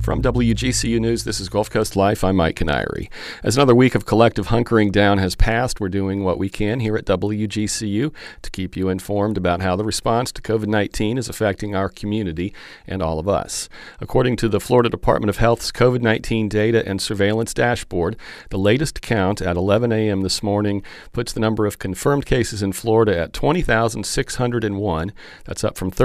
From WGCU News, this is Gulf Coast Life. I'm Mike Canary. As another week of collective hunkering down has passed, we're doing what we can here at WGCU to keep you informed about how the response to COVID-19 is affecting our community and all of us. According to the Florida Department of Health's COVID-19 data and surveillance dashboard, the latest count at 11 a.m. this morning puts the number of confirmed cases in Florida at 20,601. That's up from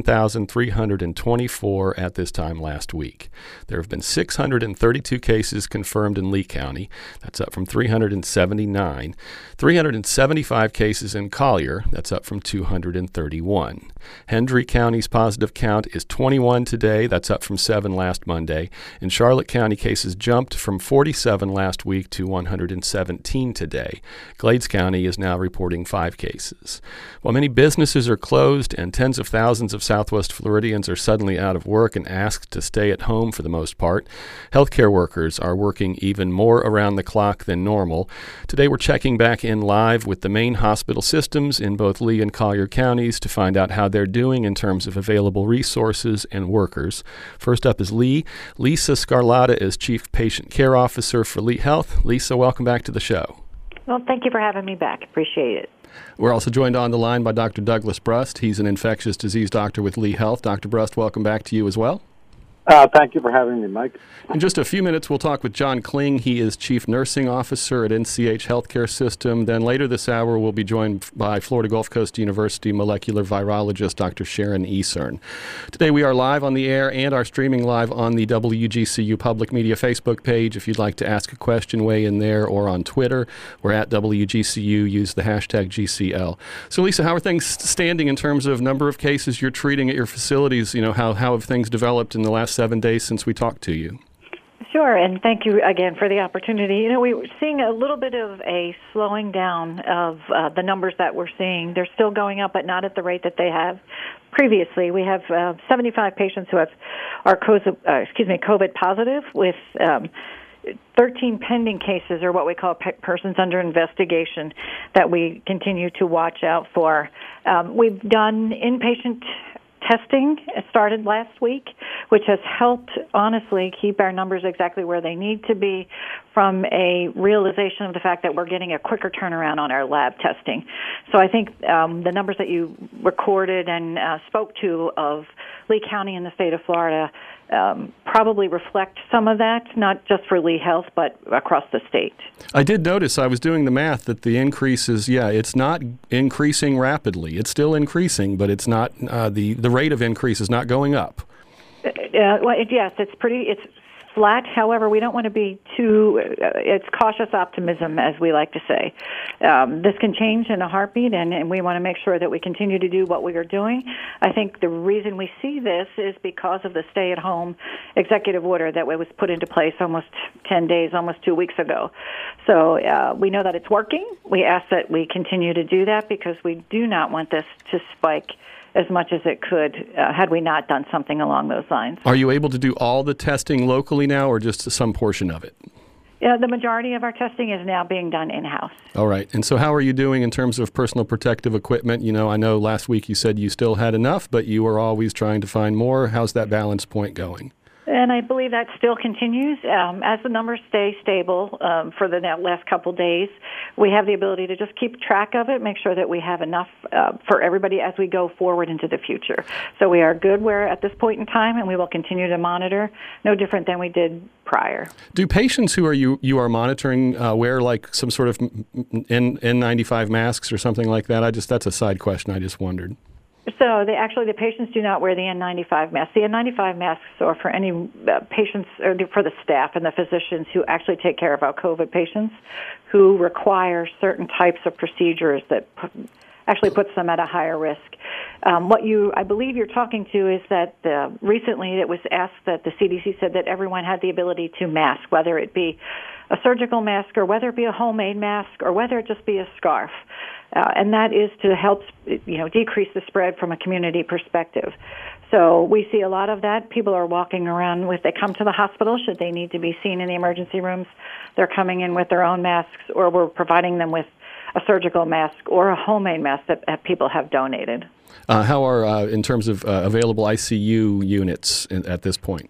13,324 at this time last week. There have been 632 cases confirmed in Lee County. That's up from 379. 375 cases in Collier. That's up from 231. Hendry County's positive count is 21 today. That's up from 7 last Monday. In Charlotte County, cases jumped from 47 last week to 117 today. Glades County is now reporting 5 cases. While many businesses are closed and tens of thousands of Southwest Floridians are suddenly out of work and asked to stay at home for the most part, healthcare workers are working even more around the clock than normal. Today we're checking back in live with the main hospital systems in both Lee and Collier counties to find out how they're doing in terms of available resources and workers. First up is Lee. Lisa Scarlata is Chief Patient Care Officer for Lee Health. Lisa, welcome back to the show. Well, thank you for having me back. Appreciate it. We're also joined on the line by Dr. Douglas Brust. He's an infectious disease doctor with Lee Health. Dr. Brust, welcome back to you as well. Thank you for having me, Mike. In just a few minutes, we'll talk with John Kling. He is Chief Nursing Officer at NCH Healthcare System. Then later this hour, we'll be joined by Florida Gulf Coast University molecular virologist Dr. Sharon Esern. Today, we are live on the air and are streaming live on the WGCU Public Media Facebook page. If you'd like to ask a question, weigh in there or on Twitter. We're at WGCU. Use the hashtag GCL. So, Lisa, how are things standing in terms of number of cases you're treating at your facilities? You know, how have things developed in the last 7 days since we talked to you? Sure, and thank you again for the opportunity. You know, we were seeing a little bit of a slowing down of the numbers that we're seeing. They're still going up, but not at the rate that they have previously. We have 75 patients who are COVID positive, with 13 pending cases, or what we call persons under investigation, that we continue to watch out for. We've done inpatient testing started last week, which has helped, honestly, keep our numbers exactly where they need to be, from a realization of the fact that we're getting a quicker turnaround on our lab testing. So I think the numbers that you recorded and spoke to of Lee County in the state of Florida probably reflect some of that, not just for Lee Health, but across the state. I did notice, I was doing the math, that the increase is, it's not increasing rapidly. It's still increasing, but it's not, the rate of increase is not going up. Yes, it's flat. However, we don't want to be too, it's cautious optimism, as we like to say. This can change in a heartbeat, and we want to make sure that we continue to do what we are doing. I think the reason we see this is because of the stay-at-home executive order that was put into place almost 10 days, almost 2 weeks ago. So we know that it's working. We ask that we continue to do that, because we do not want this to spike as much as it could had we not done something along those lines. Are you able to do all the testing locally now, or just some portion of it? Yeah, the majority of our testing is now being done in-house. All right. And so how are you doing in terms of personal protective equipment? You know, I know last week you said you still had enough, but you were always trying to find more. How's that balance point going? And I believe that still continues. As the numbers stay stable for the last couple days, we have the ability to just keep track of it, make sure that we have enough for everybody as we go forward into the future. So we are good where at this point in time, and we will continue to monitor, no different than we did prior. Do patients who you are monitoring wear like some sort of N95 masks or something like that? That's a side question. I just wondered. So the patients do not wear the N95 masks. The N95 masks are for any patients, or for the staff and the physicians who actually take care of our COVID patients, who require certain types of procedures that actually puts them at a higher risk. I believe you're talking to is that recently it was asked that the CDC said that everyone had the ability to mask, whether it be a surgical mask or whether it be a homemade mask or whether it just be a scarf. And that is to help, decrease the spread from a community perspective. So we see a lot of that. People are walking around they come to the hospital, should they need to be seen in the emergency rooms, they're coming in with their own masks, or we're providing them with a surgical mask or a homemade mask that people have donated. How are, in terms of available ICU units at this point?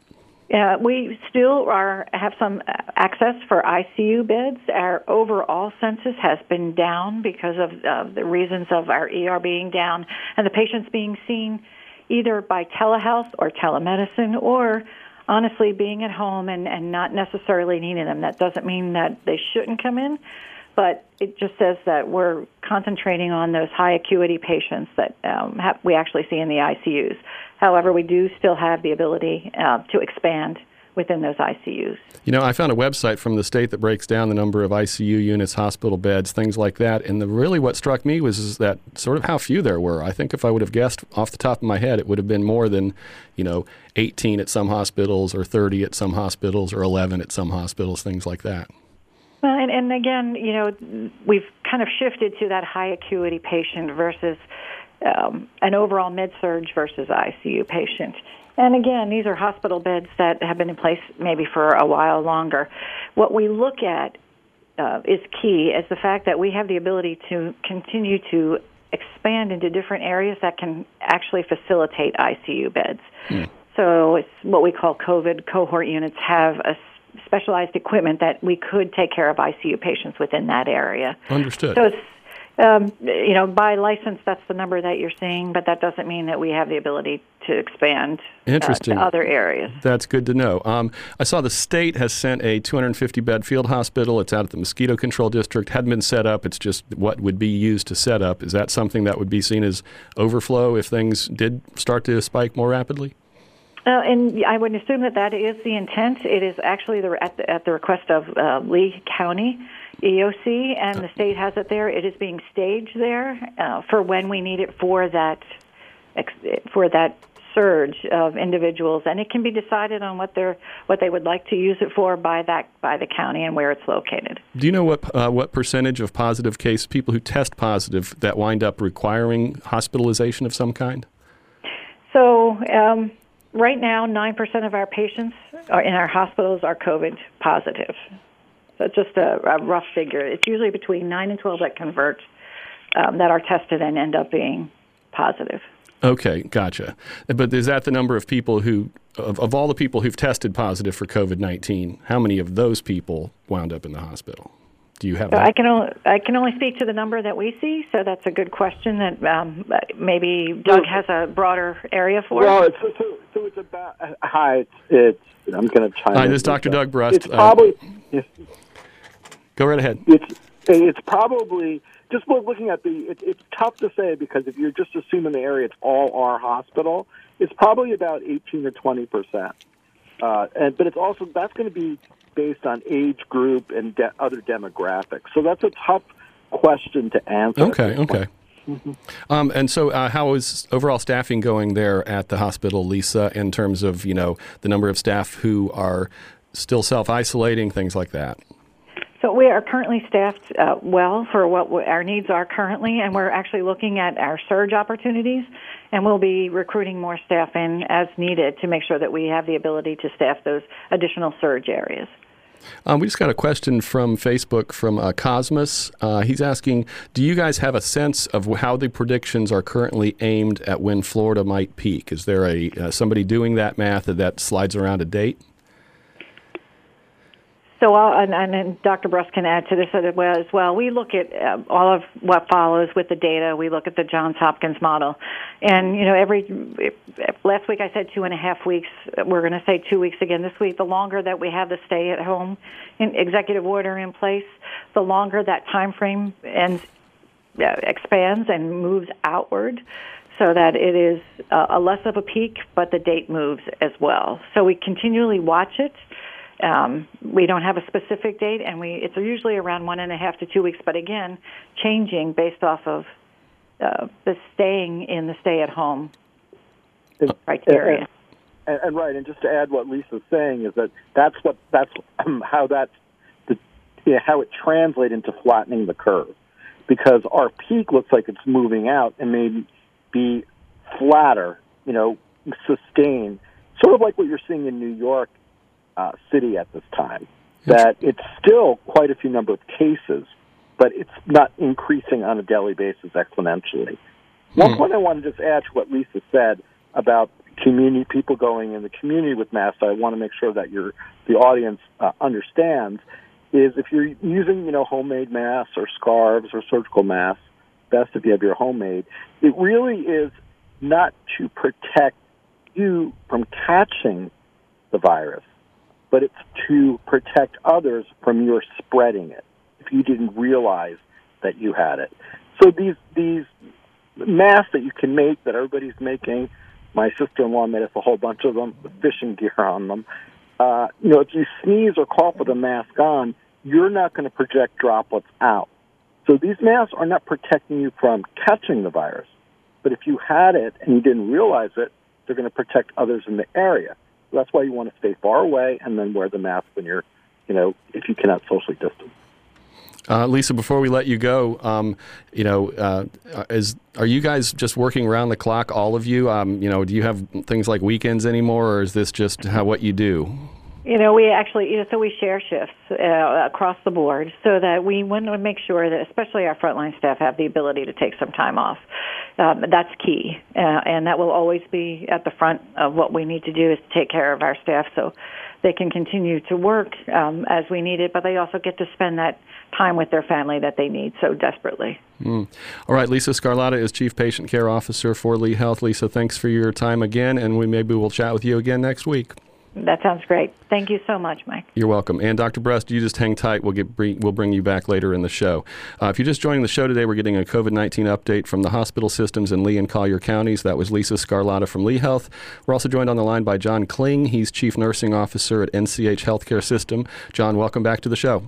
We still have some access for ICU beds. Our overall census has been down because of the reasons of our ER being down and the patients being seen either by telehealth or telemedicine or honestly being at home and not necessarily needing them. That doesn't mean that they shouldn't come in, but it just says that we're concentrating on those high acuity patients that we actually see in the ICUs. However, we do still have the ability to expand within those ICUs. You know, I found a website from the state that breaks down the number of ICU units, hospital beds, things like that. And really what struck me was that sort of how few there were. I think if I would have guessed off the top of my head, it would have been more than, 18 at some hospitals or 30 at some hospitals or 11 at some hospitals, things like that. Well, and again, we've kind of shifted to that high acuity patient versus an overall med-surg versus ICU patient. And again, these are hospital beds that have been in place maybe for a while longer. What we look at is key is the fact that we have the ability to continue to expand into different areas that can actually facilitate ICU beds. So it's what we call COVID cohort units have a specialized equipment that we could take care of ICU patients within that area. Understood. So it's by license, that's the number that you're seeing, but that doesn't mean that we have the ability to expand to other areas. That's good to know. I saw the state has sent a 250-bed field hospital. It's out at the Mosquito Control District. Hadn't been set up. It's just what would be used to set up. Is that something that would be seen as overflow if things did start to spike more rapidly? And I would assume that is the intent. It is actually at the request of Lee County EOC, and the state has it there. It is being staged there for when we need it for that surge of individuals, and it can be decided on what they would like to use it for by the county and where it's located. Do you know what percentage of positive case people who test positive that wind up requiring hospitalization of some kind? So. Right now, 9% of our patients in our hospitals are COVID positive. So just a rough figure. It's usually between 9 and 12 that convert that are tested and end up being positive. Okay, gotcha. But is that the number of people of all the people who've tested positive for COVID-19, how many of those people wound up in the hospital? Do you have that? I can only speak to the number that we see, so that's a good question that maybe Doug has a broader area for. Well, so it's about hi. It's I'm going to chime in. Hi, this is Dr. Doug Brust. It's probably go right ahead. It's probably just looking at it's tough to say because if you're just assuming the area, it's all our hospital. It's probably about 18 to 20%, but it's also that's going to be based on age group and other demographics. So that's a tough question to answer. Okay. Mm-hmm. And so how is overall staffing going there at the hospital, Lisa, in terms of, the number of staff who are still self-isolating, things like that? So we are currently staffed well for what our needs are currently, and we're actually looking at our surge opportunities, and we'll be recruiting more staff in as needed to make sure that we have the ability to staff those additional surge areas. We just got a question from Facebook from Cosmos. He's asking, do you guys have a sense of how the predictions are currently aimed at when Florida might peak? Is there somebody doing that math that slides around a date? So, and Dr. Brust can add to this as well. We look at all of what follows with the data. We look at the Johns Hopkins model. And, last week I said 2.5 weeks. We're going to say 2 weeks again this week. The longer that we have the stay-at-home executive order in place, the longer that time frame expands and moves outward so that it is a less of a peak, but the date moves as well. So we continually watch it. We don't have a specific date, and it's usually around 1.5 to 2 weeks, but again, changing based off of the staying in the stay-at-home criteria. And right, and just to add what Lisa's saying is that's how how it translates into flattening the curve, because our peak looks like it's moving out and maybe be flatter, sustained, sort of like what you're seeing in New York City at this time, that it's still quite a few number of cases, but it's not increasing on a daily basis exponentially. One point I want to just add to what Lisa said about community, people going in the community with masks, I want to make sure that the audience understands, is if you're using, homemade masks or scarves or surgical masks, best if you have your homemade, it really is not to protect you from catching the virus, but it's to protect others from your spreading it if you didn't realize that you had it. So these masks that you can make, that everybody's making, my sister-in-law made us a whole bunch of them, with fishing gear on them. If you sneeze or cough with a mask on, you're not going to project droplets out. So these masks are not protecting you from catching the virus. But if you had it and you didn't realize it, they're going to protect others in the area. So that's why you want to stay far away and then wear the mask when you're, if you cannot socially distance. Lisa, before we let you go, are you guys just working around the clock, all of you? Do you have things like weekends anymore, or is this just what you do? We actually, so we share shifts across the board so that we want to make sure that especially our frontline staff have the ability to take some time off. That's key, and that will always be at the front of what we need to do is to take care of our staff so they can continue to work as we need it, but they also get to spend that time with their family that they need so desperately. All right, Lisa Scarlatta is Chief Patient Care Officer for Lee Health. Lisa, thanks for your time again, and maybe we'll chat with you again next week. That sounds great. Thank you so much, Mike. You're welcome. And Dr. Brust, you just hang tight. We'll bring you back later in the show. If you're just joining the show today, we're getting a COVID-19 update from the hospital systems in Lee and Collier counties. That was Lisa Scarlatta from Lee Health. We're also joined on the line by John Kling. He's Chief Nursing Officer at NCH Healthcare System. John, welcome back to the show.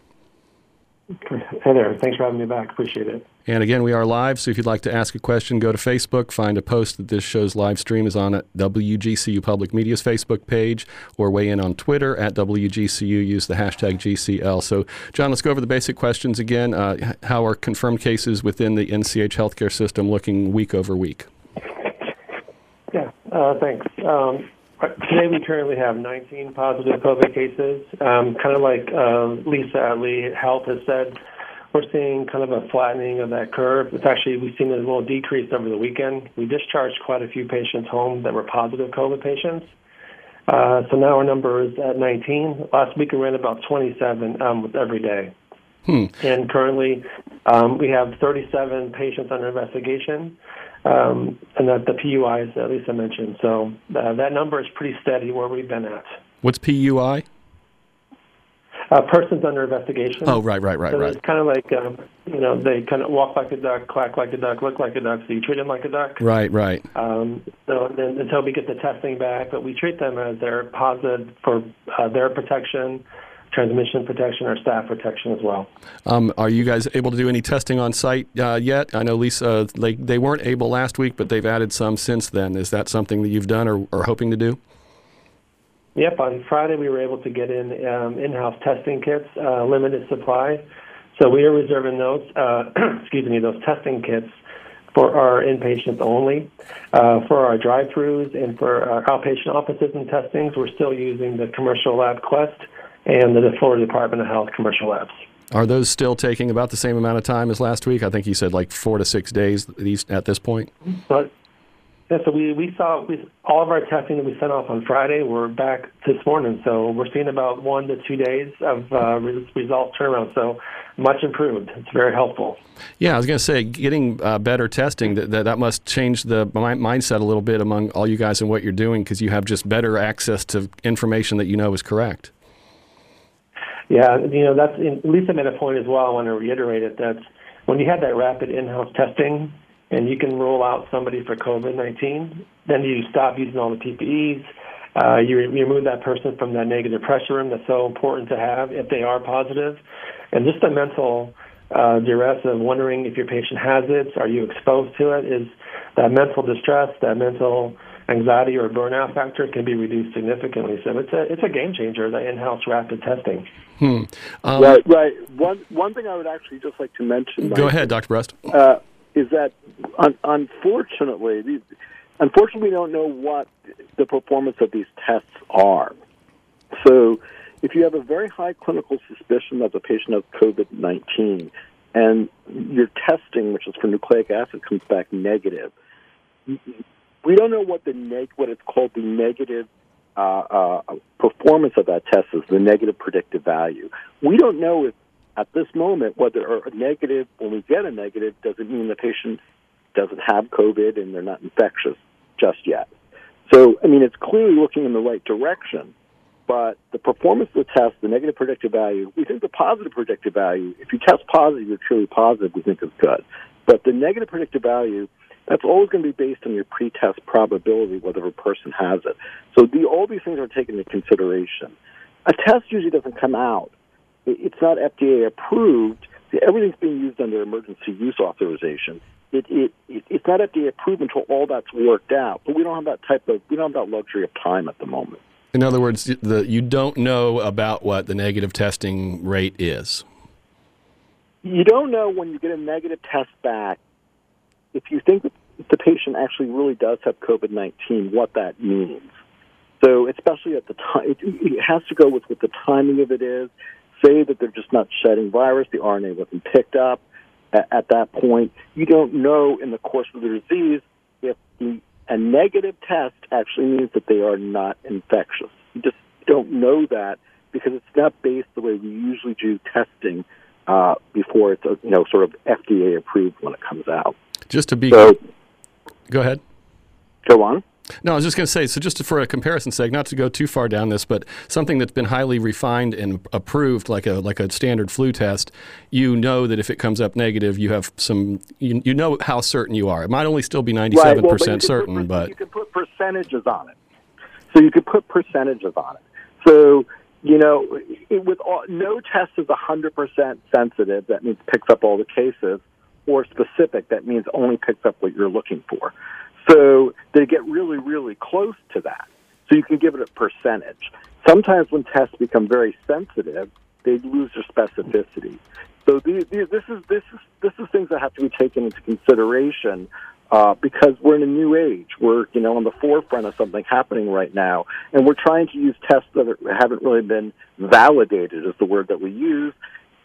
Hey there. Thanks for having me back. Appreciate it. And again, we are live, so if you'd like to ask a question, go to Facebook, find a post that this show's live stream is on at WGCU Public Media's Facebook page, or weigh in on Twitter at WGCU. Use the hashtag GCL. So, John, let's go over the basic questions again. How are confirmed cases within the NCH healthcare system looking week over week? Yeah, thanks. Today we currently have 19 positive COVID cases. Kind of like Lisa at Lee Health has said, we're seeing kind of a flattening of that curve. It's actually, we've seen a little decrease over the weekend. We discharged quite a few patients home that were positive COVID patients. So now our number is at 19. Last week we ran about 27 with every day. And currently we have 37 patients under investigation. And that the PUIs that Lisa mentioned. So that number is pretty steady where we've been at. What's PUI? Persons under investigation. Oh, right. So it's kind of like, they kind of walk like a duck, quack like a duck, look like a duck, so you treat them like a duck. Right. So then until we get the testing back, but we treat them as they're positive for their protection, transmission protection, or staff protection as well. Are you guys able to do any testing on site yet? I know, Lisa, they weren't able last week, but they've added some since then. Is that something that you've done or hoping to do? Yep. On Friday, we were able to get in-house testing kits, limited supply. So we are reserving those, those testing kits for our inpatients only. For our drive-thrus and for our outpatient offices and testings, we're still using the commercial lab Quest and the Florida Department of Health commercial labs. Are those still taking about the same amount of time as last week? I think you said like 4 to 6 days at this point. But yeah, so we saw all of our testing that we sent off on Friday. We're back this morning, so we're seeing about 1 to 2 days of result turnaround. So much improved. It's very helpful. Yeah, I was going to say, getting better testing, that must change the mindset a little bit among all you guys and what you're doing, because you have just better access to information that you know is correct. Yeah, that's Lisa made a point as well. I want to reiterate it, that when you have that rapid in-house testing and you can rule out somebody for COVID-19, then you stop using all the PPEs. You remove that person from that negative pressure room that's so important to have if they are positive. And just the mental duress of wondering if your patient has it, are you exposed to it, is that mental distress, that mental anxiety or burnout factor can be reduced significantly. So it's a game changer, the in-house rapid testing. Right. One thing I would actually just like to mention. Go ahead, Dr. Brust. Is that unfortunately we don't know what the performance of these tests are. So if you have a very high clinical suspicion that the patient has COVID-19 and your testing, which is for nucleic acid, comes back negative, we don't know what what it's called the negative performance of that test is, the negative predictive value. We don't know if at this moment whether a negative, when we get a negative, doesn't mean the patient doesn't have COVID and they're not infectious just yet. So, I mean, it's clearly looking in the right direction, but the performance of the test, the negative predictive value, we think the positive predictive value, if you test positive, you're truly positive, we think is good. But the negative predictive value, that's always going to be based on your pre-test probability, whether a person has it. So all these things are taken into consideration. A test usually doesn't come out. It's not FDA approved. Everything's being used under emergency use authorization. It's not FDA approved until all that's worked out. But we don't have that luxury of time at the moment. In other words, you don't know about what the negative testing rate is. You don't know when you get a negative test back if you think that the patient actually really does have COVID-19, what that means. So especially at the time, it has to go with what the timing of it is. Say that they're just not shedding virus, the RNA wasn't picked up at that point. You don't know in the course of the disease if a negative test actually means that they are not infectious. You just don't know that because it's not based the way we usually do testing before it's sort of FDA approved when it comes out. Just to be... Go ahead. Go on. No, I was just going to say, so just for a comparison's sake, not to go too far down this, but something that's been highly refined and approved, like a standard flu test, you know that if it comes up negative, you have you know how certain you are. It might only still be 97% certain, but you can put percentages on it. So, no test is 100% sensitive. That means picks up all the cases, or specific. That means only picks up what you're looking for. So they get really, really close to that. So you can give it a percentage. Sometimes when tests become very sensitive, they lose their specificity. So this is things that have to be taken into consideration because we're in a new age. We're on the forefront of something happening right now, and we're trying to use tests that haven't really been validated, is the word that we use,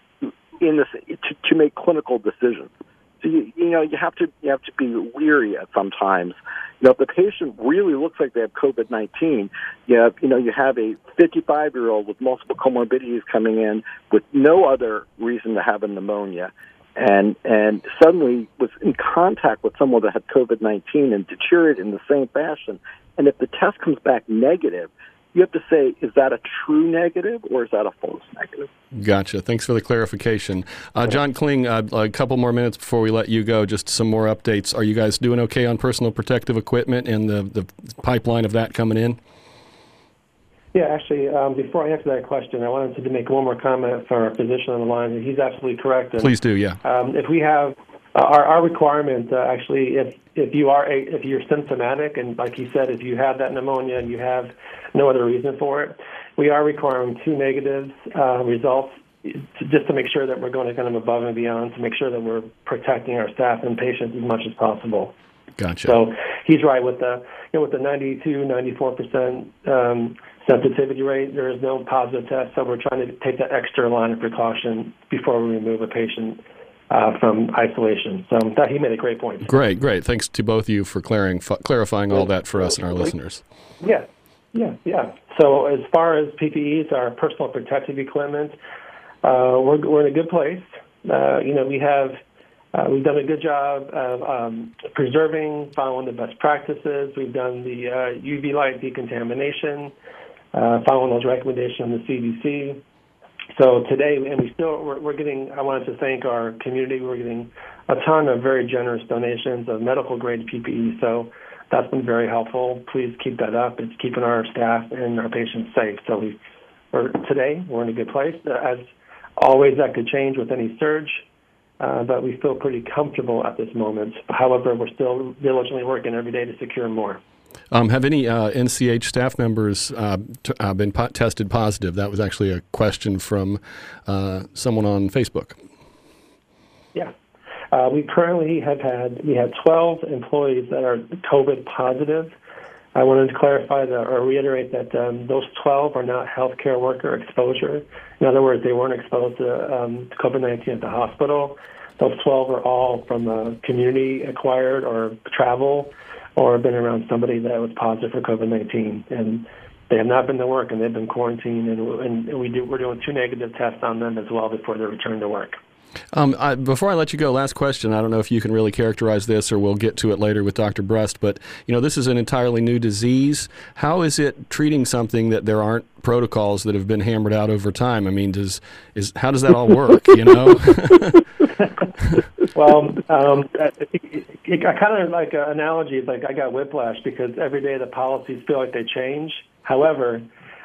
to make clinical decisions. So you have to be weary at sometimes. If the patient really looks like they have COVID-19, you have a 55-year-old with multiple comorbidities coming in with no other reason to have a pneumonia, and suddenly was in contact with someone that had COVID-19 and deteriorated in the same fashion. And if the test comes back negative, you have to say, is that a true negative or is that a false negative? Gotcha. Thanks for the clarification. John Kling, a couple more minutes before we let you go, just some more updates. Are you guys doing okay on personal protective equipment and the pipeline of that coming in? Yeah, actually, before I answer that question, I wanted to make one more comment for our physician on the line. He's absolutely correct. And, please do, yeah. If we have our requirement, actually, if you're symptomatic, and like he said, if you have that pneumonia and you have no other reason for it, we are requiring 2 negative results just to make sure that we're going kind of above and beyond to make sure that we're protecting our staff and patients as much as possible. Gotcha. So he's right with the 92-94% sensitivity rate. There is no positive test, so we're trying to take that extra line of precaution before we remove a patient from isolation. So he made a great point. Great. Thanks to both of you for clarifying all that for us and our listeners. Yeah. So as far as PPEs, our personal protective equipment, we're in a good place. We've done a good job of preserving, following the best practices. We've done the UV light decontamination, following those recommendations from the CDC. So today, and we're getting, I wanted to thank our community. We're getting a ton of very generous donations of medical-grade PPE, so that's been very helpful. Please keep that up. It's keeping our staff and our patients safe. So today, we're in a good place. As always, that could change with any surge, but we feel pretty comfortable at this moment. However, we're still diligently working every day to secure more. Have any NCH staff members been tested positive? That was actually a question from someone on Facebook. Yeah. We currently had 12 employees that are COVID positive. I wanted to clarify or reiterate that those 12 are not healthcare worker exposure. In other words, they weren't exposed to COVID-19 at the hospital. Those 12 are all from community acquired or travel or been around somebody that was positive for COVID-19. And they have not been to work, and they've been quarantined, and we're doing 2 negative tests on them as well before they return to work. Before I let you go, last question. I don't know if you can really characterize this, or we'll get to it later with Dr. Brust, but this is an entirely new disease. How is it treating something that there aren't protocols that have been hammered out over time? I mean, how does that all work, Well, I kind of like an analogy. It's like I got whiplash because every day the policies feel like they change. However,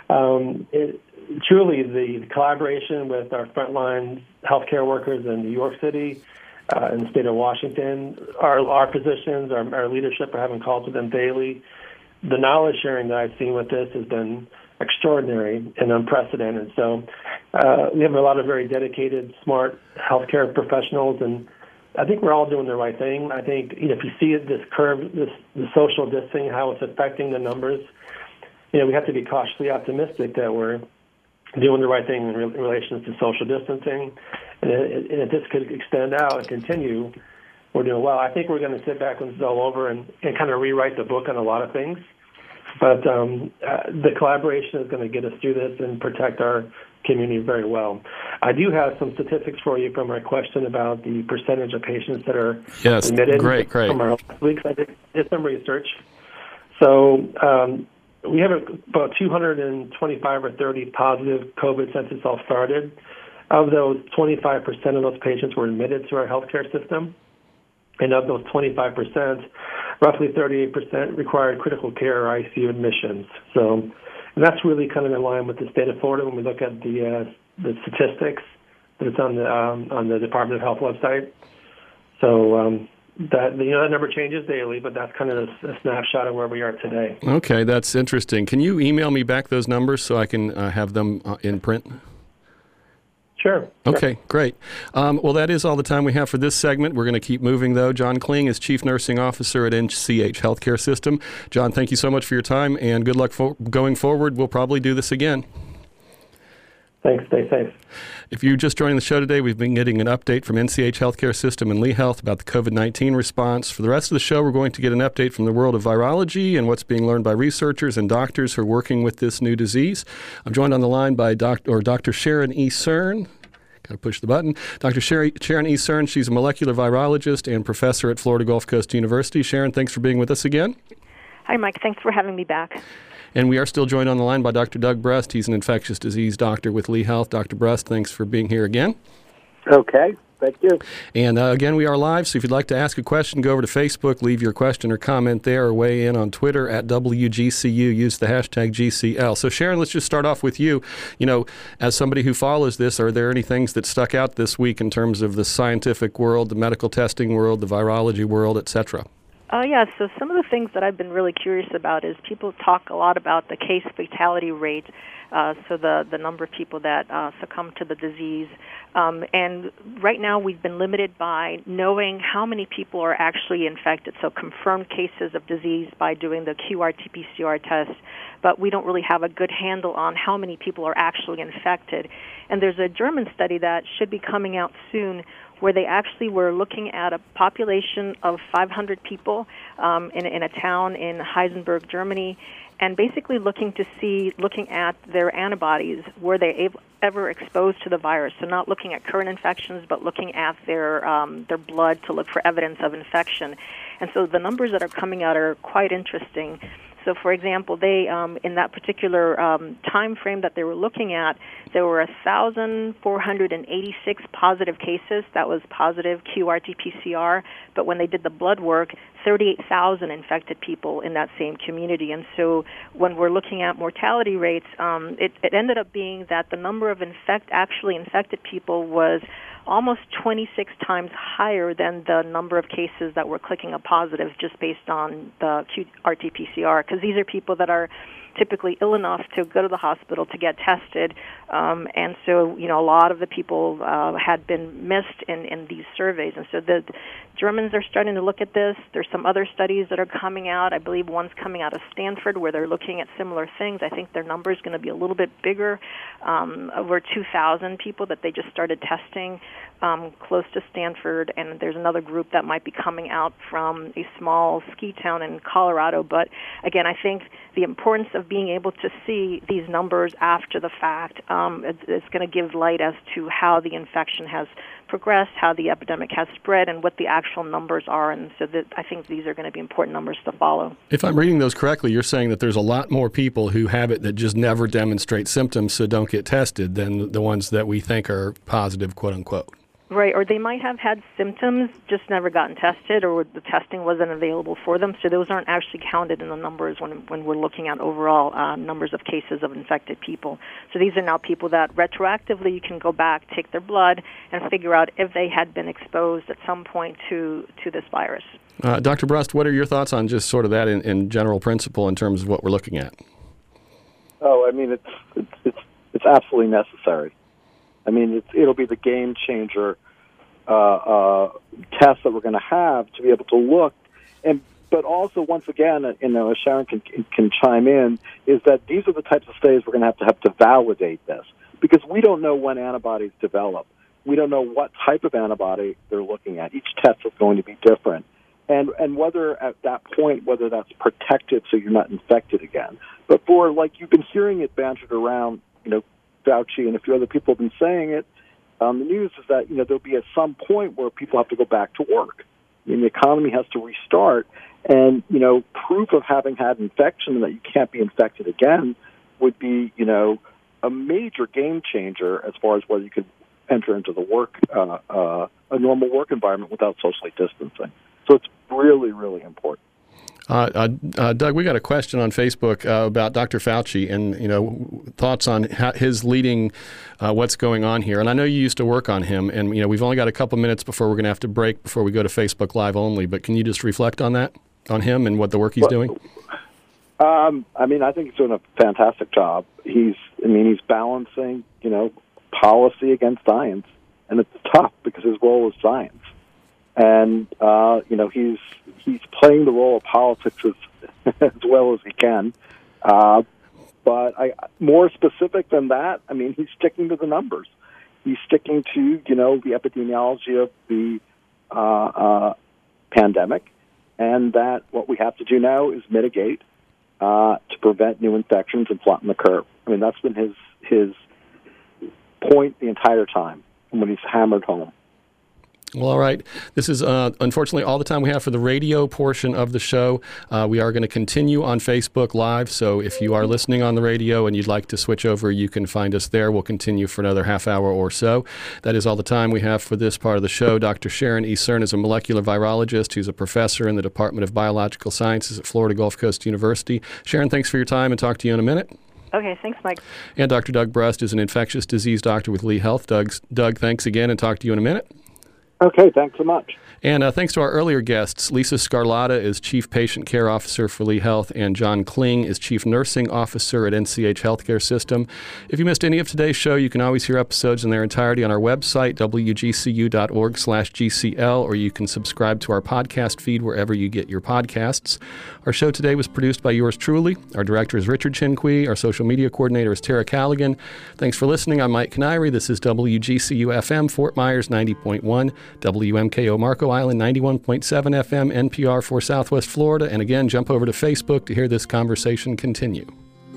truly the collaboration with our frontline healthcare workers in New York City, in the state of Washington, our physicians, our leadership are having calls with them daily. The knowledge sharing that I've seen with this has been extraordinary and unprecedented. So we have a lot of very dedicated, smart healthcare professionals, and I think we're all doing the right thing. I think if you see this curve, the social distancing, how it's affecting the numbers, we have to be cautiously optimistic that we're doing the right thing in relation to social distancing. And if this could extend out and continue, we're doing well. I think we're going to sit back when it's all over and kind of rewrite the book on a lot of things. But the collaboration is going to get us through this and protect our community very well. I do have some statistics for you from our question about the percentage of patients that are admitted. Great. From our last weeks. I did some research. So we have about 225 or 30 positive COVID since it's all started. Of those, 25% of those patients were admitted to our healthcare system. And of those 25%, roughly 38% required critical care or ICU admissions. So and that's really kind of in line with the state of Florida when we look at the statistics that's on the Department of Health website. So that number changes daily, but that's kind of a snapshot of where we are today. Okay, that's interesting. Can you email me back those numbers so I can have them in print? Sure. Okay, great. Well, that is all the time we have for this segment. We're going to keep moving, though. John Kling is Chief Nursing Officer at NCH Healthcare System. John, thank you so much for your time, and good luck going forward. We'll probably do this again. Thanks. Stay safe. If you're just joining the show today, we've been getting an update from NCH Healthcare System and Lee Health about the COVID-19 response. For the rest of the show, we're going to get an update from the world of virology and what's being learned by researchers and doctors who are working with this new disease. I'm joined on the line by Dr. Sharon E. Cern. Got to push the button. Dr. Sharon E. Cern, she's a molecular virologist and professor at Florida Gulf Coast University. Sharon, thanks for being with us again. Hi, Mike. Thanks for having me back. And we are still joined on the line by Dr. Doug Brust. He's an infectious disease doctor with Lee Health. Dr. Brust, thanks for being here again. Okay, thank you. And again, we are live, so if you'd like to ask a question, go over to Facebook, leave your question or comment there, or weigh in on Twitter at WGCU. Use the hashtag GCL. So Sharon, let's just start off with you. As somebody who follows this, are there any things that stuck out this week in terms of the scientific world, the medical testing world, the virology world, et cetera? Yeah, so some of the things that I've been really curious about is people talk a lot about the case fatality rate, so the number of people that succumb to the disease. And right now we've been limited by knowing how many people are actually infected, so confirmed cases of disease by doing the qRT-PCR test, but we don't really have a good handle on how many people are actually infected. And there's a German study that should be coming out soon where they actually were looking at a population of 500 people in a town in Heisenberg, Germany, and basically looking at their antibodies. Were they ever exposed to the virus? So not looking at current infections, but looking at their blood to look for evidence of infection. And so the numbers that are coming out are quite interesting. So, for example, they in that particular time frame that they were looking at, there were 1,486 positive cases. That was positive qRT-PCR. But when they did the blood work, 38,000 infected people in that same community. And so when we're looking at mortality rates, it ended up being that the number of actually infected people was almost 26 times higher than the number of cases that were clicking a positive just based on the qRT-PCR, because these are people that are typically ill enough to go to the hospital to get tested, and so a lot of the people had been missed in these surveys, and so the Germans are starting to look at this. There's some other studies that are coming out. I believe one's coming out of Stanford where they're looking at similar things. I think their number is going to be a little bit bigger, over 2,000 people that they just started testing. close to Stanford, and there's another group that might be coming out from a small ski town in Colorado. But again, I think the importance of being able to see these numbers after the fact, it's going to give light as to how the infection has progressed, how the epidemic has spread, and what the actual numbers are. And so that I think these are going to be important numbers to follow. If I'm reading those correctly, you're saying that there's a lot more people who have it that just never demonstrate symptoms, so don't get tested, than the ones that we think are positive, quote unquote. Right, or they might have had symptoms, just never gotten tested, or the testing wasn't available for them. So those aren't actually counted in the numbers when we're looking at overall numbers of cases of infected people. So these are now people that retroactively you can go back, take their blood, and figure out if they had been exposed at some point to this virus. Dr. Brust, what are your thoughts on just sort of that in general principle in terms of what we're looking at? Oh, I mean, it's absolutely necessary. I mean, it'll be the game changer test that we're going to have to be able to look. But also, once again, as Sharon can chime in, is that these are the types of studies we're going to have to validate this, because we don't know when antibodies develop. We don't know what type of antibody they're looking at. Each test is going to be different. And whether at that point, whether that's protective so you're not infected again. But you've been hearing it bantered around, Fauci and a few other people have been saying it on the news, is that, there'll be at some point where people have to go back to work. I mean, the economy has to restart, and, proof of having had infection and that you can't be infected again would be, a major game changer as far as whether you could enter into the a normal work environment without socially distancing. So it's really, really important. Doug, we got a question on Facebook about Dr. Fauci and, thoughts on his leading what's going on here. And I know you used to work on him, and, we've only got a couple minutes before we're going to have to break before we go to Facebook Live only. But can you just reflect on that, on him and what the work he's doing? I think he's doing a fantastic job. He's balancing, policy against science, and it's tough because his role is science. And, he's playing the role of politics as well as he can. But more specific than that, he's sticking to the numbers. He's sticking to, the epidemiology of the pandemic, and that what we have to do now is mitigate to prevent new infections and flatten the curve. That's been his point the entire time when he's hammered home. Well, all right. This is unfortunately all the time we have for the radio portion of the show. We are going to continue on Facebook Live, so if you are listening on the radio and you'd like to switch over, you can find us there. We'll continue for another half hour or so. That is all the time we have for this part of the show. Dr. Sharon E. Cern is a molecular virologist who's a professor in the Department of Biological Sciences at Florida Gulf Coast University. Sharon, thanks for your time, and talk to you in a minute. Okay, thanks, Mike. And Dr. Doug Brust is an infectious disease doctor with Lee Health. Doug, thanks again, and talk to you in a minute. Okay, thanks so much. And thanks to our earlier guests. Lisa Scarlatta is Chief Patient Care Officer for Lee Health, and John Kling is Chief Nursing Officer at NCH Healthcare System. If you missed any of today's show, you can always hear episodes in their entirety on our website, wgcu.org/GCL, or you can subscribe to our podcast feed wherever you get your podcasts. Our show today was produced by yours truly. Our director is Richard Chinqui. Our social media coordinator is Tara Callaghan. Thanks for listening. I'm Mike Canary. This is WGCU-FM, Fort Myers 90.1, WMKO Marco Island 91.7 FM, NPR for Southwest Florida. And again, jump over to Facebook to hear this conversation continue.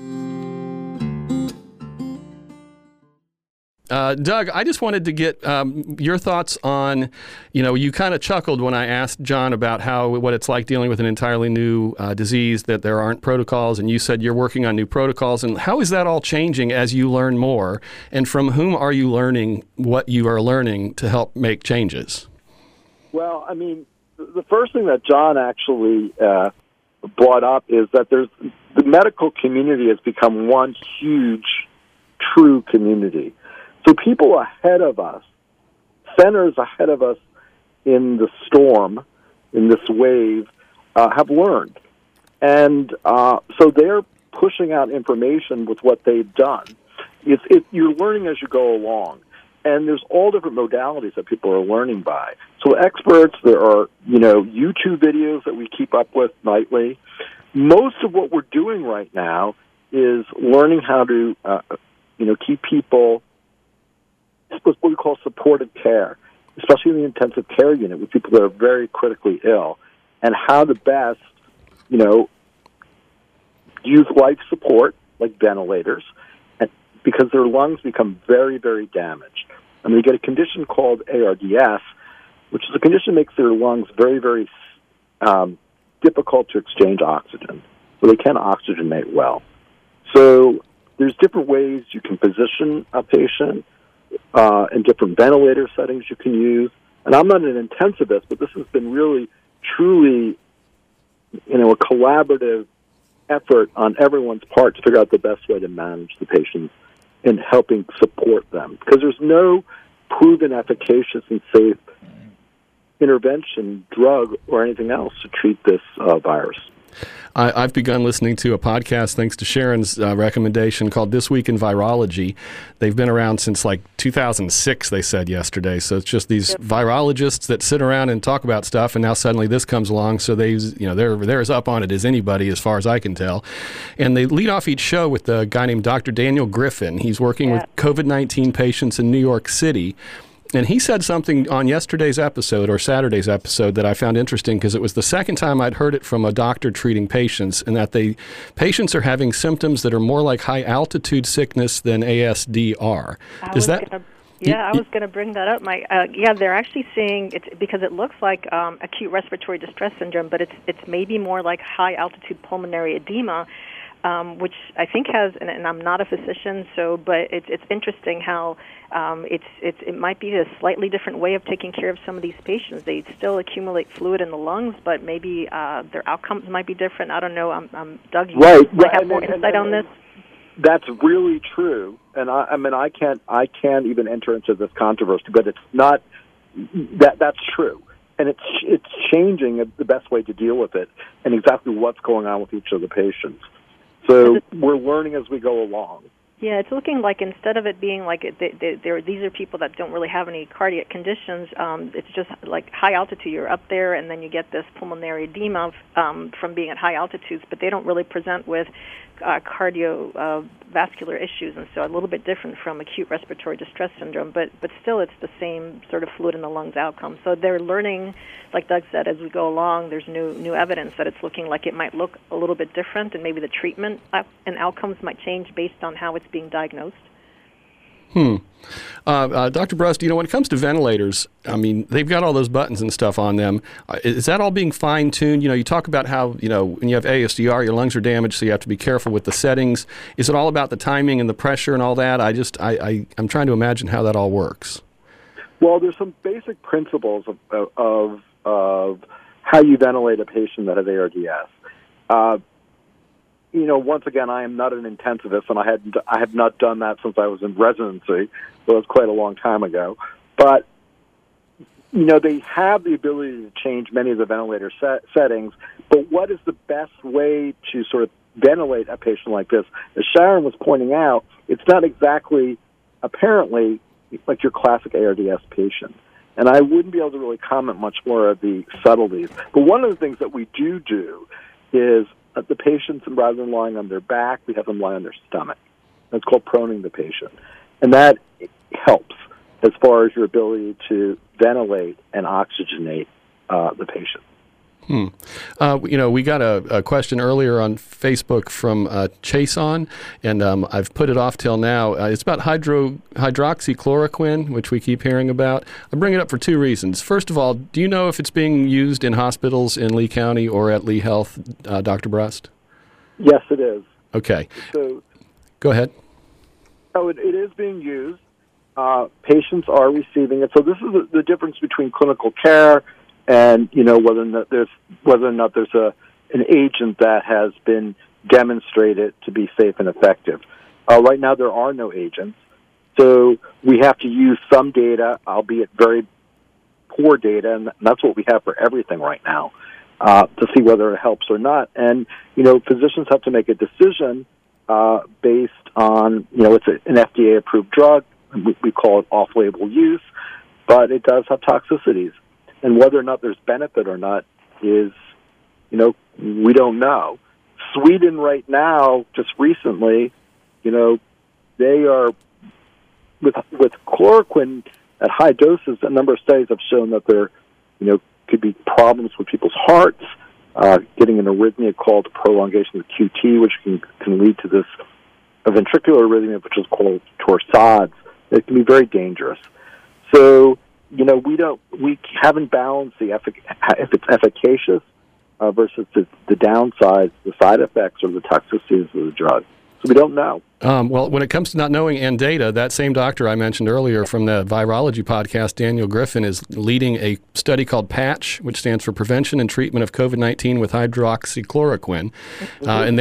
Doug, I just wanted to get your thoughts on, you kind of chuckled when I asked John about what it's like dealing with an entirely new disease, that there aren't protocols, and you said you're working on new protocols. And how is that all changing as you learn more? And from whom are you learning what you are learning to help make changes? Well, the first thing that John actually brought up is that the medical community has become one huge, true community. So people ahead of us, centers ahead of us in the storm, in this wave, have learned. And so they're pushing out information with what they've done. You're learning as you go along. And there's all different modalities that people are learning by. So experts, there are, YouTube videos that we keep up with nightly. Most of what we're doing right now is learning how to, keep people what we call supportive care, especially in the intensive care unit with people that are very critically ill, and how to best, use life support like ventilators, and because their lungs become very, very damaged. And they get a condition called ARDS, which is a condition that makes their lungs very, very difficult to exchange oxygen, so they can't oxygenate well. So there's different ways you can position a patient and different ventilator settings you can use. And I'm not an intensivist, but this has been really, truly, a collaborative effort on everyone's part to figure out the best way to manage the patients and helping support them. Because there's no proven efficacious and safe intervention, drug, or anything else to treat this virus. I've begun listening to a podcast thanks to Sharon's recommendation called This Week in Virology. They've been around since like 2006, they said yesterday. So it's just these virologists that sit around and talk about stuff, and now suddenly this comes along. So they're as up on it as anybody, as far as I can tell. And they lead off each show with a guy named Dr. Daniel Griffin. He's working with COVID-19 patients in New York City. And he said something on yesterday's episode or Saturday's episode that I found interesting because it was the second time I'd heard it from a doctor treating patients, and that patients are having symptoms that are more like high-altitude sickness than ASDR. I was going to bring that up. They're actually seeing it's because it looks like acute respiratory distress syndrome, but it's maybe more like high-altitude pulmonary edema. Which I think has, and I'm not a physician, but it's interesting how it might be a slightly different way of taking care of some of these patients. They still accumulate fluid in the lungs, but maybe their outcomes might be different. I don't know. Doug, you might have more insight on this. That's really true, and I can't even enter into this controversy, but it's not that's true. And it's changing the best way to deal with it and exactly what's going on with each of the patients. So we're learning as we go along. Yeah, it's looking like instead of it being like these are people that don't really have any cardiac conditions, it's just like high altitude. You're up there, and then you get this pulmonary edema from being at high altitudes, but they don't really present with cardiovascular issues, and so a little bit different from acute respiratory distress syndrome, but still it's the same sort of fluid in the lungs outcome. So they're learning, like Doug said, as we go along, there's new evidence that it's looking like it might look a little bit different, and maybe the treatment and outcomes might change based on how it's being diagnosed. Dr. Brust, when it comes to ventilators, they've got all those buttons and stuff on them. Is that all being fine-tuned? You talk about how, when you have ASDR, your lungs are damaged, so you have to be careful with the settings. Is it all about the timing and the pressure and all that? I'm trying to imagine how that all works. Well, there's some basic principles of how you ventilate a patient that has ARDS. Once again, I am not an intensivist, and I have not done that since I was in residency, so it was quite a long time ago. But, they have the ability to change many of the ventilator settings, but what is the best way to sort of ventilate a patient like this? As Sharon was pointing out, it's not exactly, apparently, like your classic ARDS patient. And I wouldn't be able to really comment much more of the subtleties. But one of the things that we do is the patients, rather than lying on their back, we have them lie on their stomach. That's called proning the patient. And that helps as far as your ability to ventilate and oxygenate the patient. We got a question earlier on Facebook from Chason, and I've put it off till now. It's about hydroxychloroquine, which we keep hearing about. I bring it up for two reasons. First of all, do you know if it's being used in hospitals in Lee County or at Lee Health, Dr. Brust? Yes, it is. Okay. So, go ahead. Oh, it is being used. Patients are receiving it. So this is the difference between clinical care and whether or not there's an agent that has been demonstrated to be safe and effective. Right now, there are no agents, so we have to use some data, albeit very poor data, and that's what we have for everything right now, to see whether it helps or not. And physicians have to make a decision based on it's an FDA-approved drug. We call it off-label use, but it does have toxicities. And whether or not there's benefit or not is, we don't know. Sweden right now, just recently, they are with chloroquine at high doses, a number of studies have shown that there, could be problems with people's hearts, getting an arrhythmia called prolongation of QT, which can lead to this ventricular arrhythmia, which is called torsades. It can be very dangerous. So, we haven't balanced if it's efficacious versus the downsides, the side effects, or the toxicities of the drug. So we don't know. Well, when it comes to not knowing and data, that same doctor I mentioned earlier from the virology podcast, Daniel Griffin, is leading a study called PATCH, which stands for Prevention and Treatment of COVID-19 with Hydroxychloroquine. And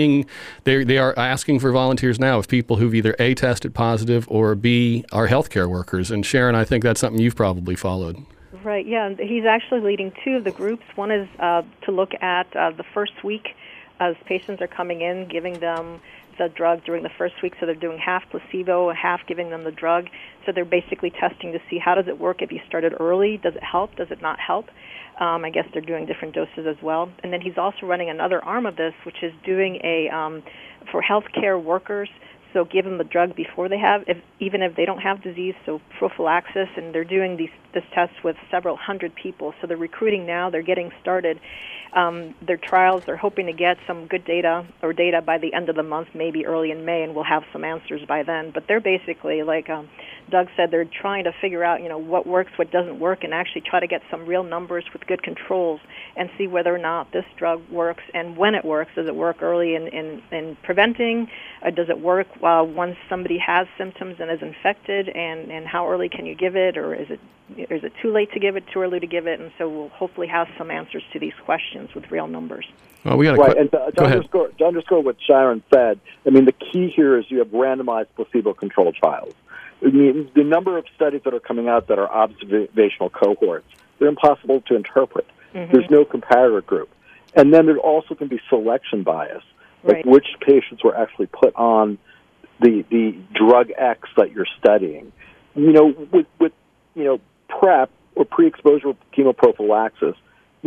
they are asking for volunteers now of people who've either A, tested positive, or B, are healthcare workers. And Sharon, I think that's something you've probably followed. Right, yeah. He's actually leading two of the groups. One is to look at the first week as patients are coming in, giving them the drug during the first week, so they're doing half placebo and half giving them the drug. So they're basically testing to see how does it work if you started early. Does it help? Does it not help? I guess they're doing different doses as well. And then he's also running another arm of this, which is doing for healthcare workers. So give them the drug before they have, even if they don't have disease, so prophylaxis. And they're doing this test with several hundred people. So they're recruiting now. They're getting started. Their trials, they're hoping to get some good data by the end of the month, maybe early in May, and we'll have some answers by then. But they're basically, like Doug said, they're trying to figure out, what works, what doesn't work, and actually try to get some real numbers with good controls and see whether or not this drug works and when it works. Does it work early in preventing? Or does it work once somebody has symptoms and is infected? And how early can you give it? Or is it too late to give it, too early to give it? And so we'll hopefully have some answers to these questions with real numbers. Well, we got and to underscore what Sharon said, the key here is you have randomized placebo-controlled trials. The number of studies that are coming out that are observational cohorts, they're impossible to interpret. Mm-hmm. There's no comparator group. And then there also can be selection bias, like right. Which patients were actually put on the drug X that you're studying. With PrEP or pre-exposure chemoprophylaxis,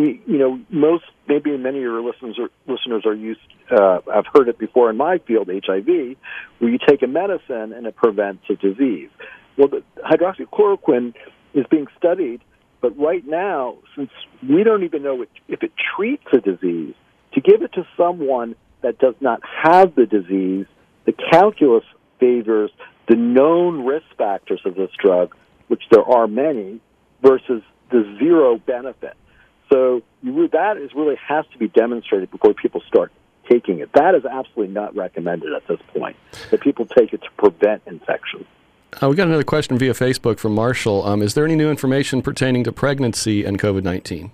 maybe many of your listeners are used. I've heard it before in my field, HIV, where you take a medicine and it prevents a disease. Well, the hydroxychloroquine is being studied, but right now, since we don't even know if it treats a disease, to give it to someone that does not have the disease, the calculus favors the known risk factors of this drug, which there are many, versus the zero benefit. So that really has to be demonstrated before people start taking it. That is absolutely not recommended at this point, that people take it to prevent infection. We got another question via Facebook from Marshall. Is there any new information pertaining to pregnancy and COVID-19?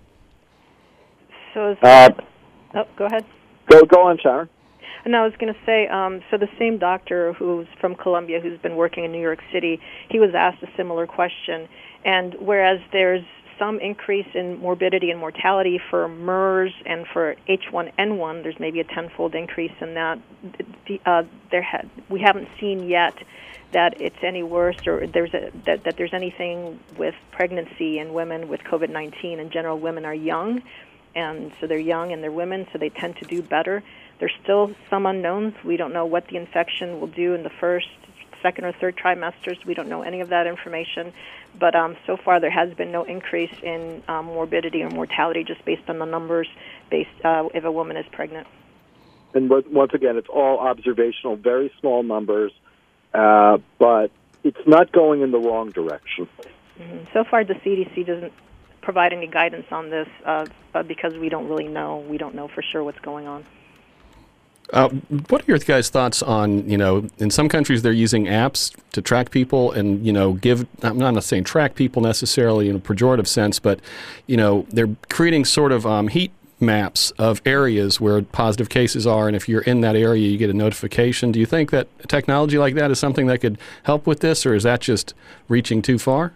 So, go ahead. Go on, Sharon. No, I was going to say, so the same doctor who's from Columbia, who's been working in New York City, he was asked a similar question. And whereas there's some increase in morbidity and mortality for MERS and for H1N1, there's maybe a tenfold increase in that. We haven't seen yet that it's any worse, or that there's anything with pregnancy in women with COVID-19. In general, women are young, and so they're young and they're women, so they tend to do better. There's still some unknowns. We don't know what the infection will do in the first, second, or third trimesters. We don't know any of that information. But so far, there has been no increase in morbidity or mortality just based on the numbers if a woman is pregnant. And once again, it's all observational, very small numbers, but it's not going in the wrong direction. Mm-hmm. So far, the CDC doesn't provide any guidance on this because we don't really know. We don't know for sure what's going on. What are your guys' thoughts on, in some countries they're using apps to track people and, I'm not saying track people necessarily in a pejorative sense, but, they're creating sort of heat maps of areas where positive cases are, and if you're in that area, you get a notification. Do you think that technology like that is something that could help with this, or is that just reaching too far?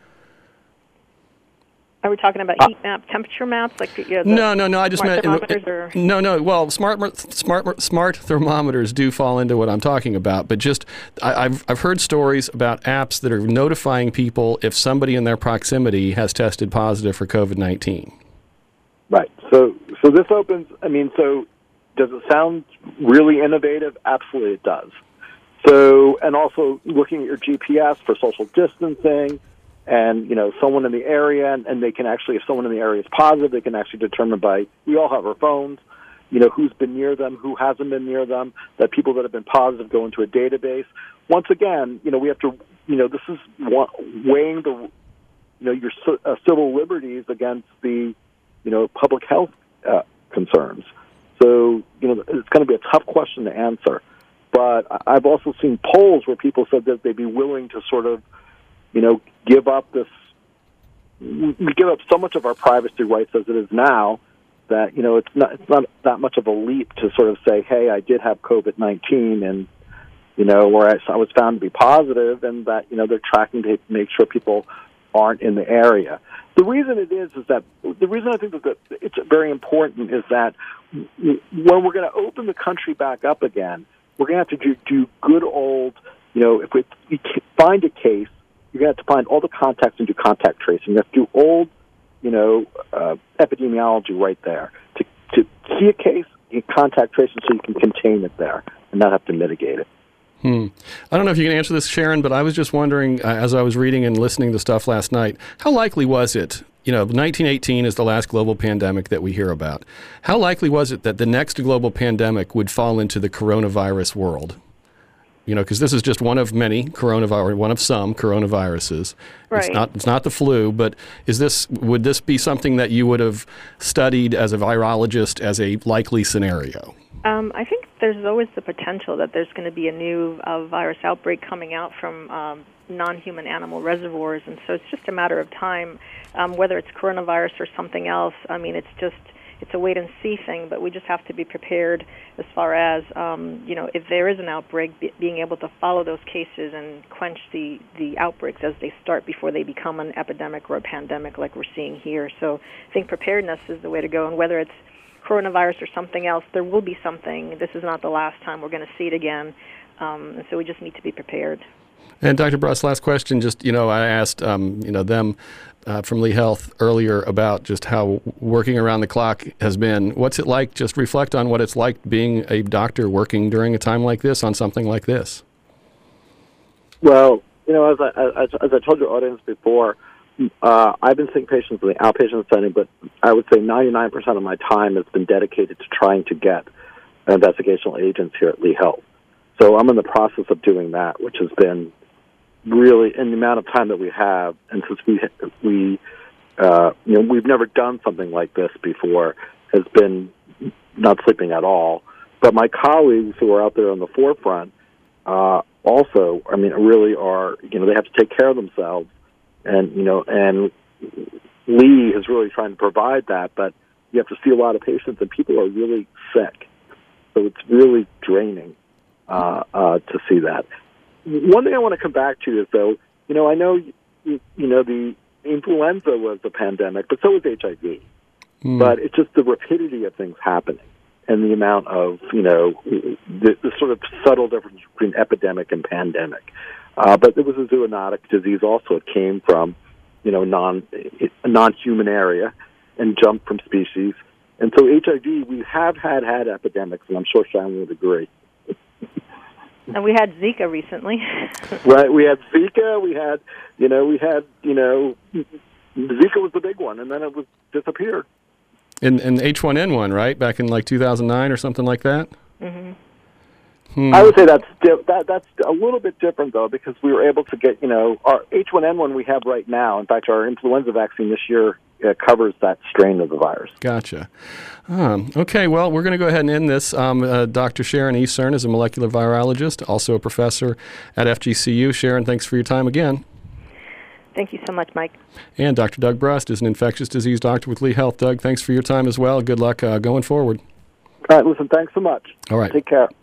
Are we talking about heat map, temperature maps, like No. I just meant thermometers. Well, smart thermometers do fall into what I'm talking about. But just I've heard stories about apps that are notifying people if somebody in their proximity has tested positive for COVID-19. Right. So this opens. So does it sound really innovative? Absolutely, it does. So, and also looking at your GPS for social distancing, and someone in the area, and they can actually, if someone in the area is positive, they can actually determine we all have our phones, who's been near them, who hasn't been near them, that people that have been positive go into a database. Once again, we have to, this is weighing your civil liberties against the, public health concerns. So, it's going to be a tough question to answer. But I've also seen polls where people said that they'd be willing to sort of, give up we give up so much of our privacy rights as it is now that, it's not that much of a leap to sort of say, hey, I did have COVID-19 and, or I was found to be positive, and that, they're tracking to make sure people aren't in the area. The reason it is that the reason I think that it's very important is that when we're going to open the country back up again, we're going to have to do good old, if we find a case, you're going to have to find all the contacts and do contact tracing. You have to do old, epidemiology right there. To see a case, you contact trace it so you can contain it there and not have to mitigate it. I don't know if you can answer this, Sharon, but I was just wondering, as I was reading and listening to stuff last night, how likely was it, 1918 is the last global pandemic that we hear about. How likely was it that the next global pandemic would fall into the coronavirus world? Because this is just one of many one of some coronaviruses. Right. It's not the flu, but would this be something that you would have studied as a virologist as a likely scenario? I think there's always the potential that there's going to be a new virus outbreak coming out from non-human animal reservoirs, and so it's just a matter of time, whether it's coronavirus or something else. I mean, it's a wait-and-see thing, but we just have to be prepared as far as, if there is an outbreak, being able to follow those cases and quench the outbreaks as they start before they become an epidemic or a pandemic like we're seeing here. So I think preparedness is the way to go, and whether it's coronavirus or something else, there will be something. This is not the last time we're going to see it again, and so we just need to be prepared. And Dr. Brust, last question, just, I asked, them from Lee Health earlier about just how working around the clock has been. What's it like? Just reflect on what it's like being a doctor working during a time like this on something like this. Well, as I told your audience before, I've been seeing patients in the outpatient setting, but I would say 99% of my time has been dedicated to trying to get investigational agents here at Lee Health. So I'm in the process of doing that, which has been really, in the amount of time that we have, and since we've never done something like this before, has been not sleeping at all. But my colleagues who are out there on the forefront also, really are, they have to take care of themselves, and Lee is really trying to provide that, but you have to see a lot of patients, and people are really sick, so it's really draining to see that. One thing I want to come back to is, though, I know, the influenza was a pandemic, but so was HIV. But it's just the rapidity of things happening and the amount of, the sort of subtle difference between epidemic and pandemic. But there was a zoonotic disease also. It came from, a non-human area and jumped from species. And so HIV, we have had epidemics, and I'm sure Sharon would agree. And we had Zika recently. Right, we had Zika. Zika was the big one, and then it disappeared. And H1N1, right? Back in like 2009 or something like that? Mm-hmm. I would say that's a little bit different, though, because we were able to get, our H1N1 we have right now. In fact, our influenza vaccine this year covers that strain of the virus. Gotcha. Okay, well, we're going to go ahead and end this. Dr. Sharon Eastern is a molecular virologist, also a professor at FGCU. Sharon, thanks for your time again. Thank you so much, Mike. And Dr. Doug Brust is an infectious disease doctor with Lee Health. Doug, thanks for your time as well. Good luck going forward. All right, listen, thanks so much. All right. Take care.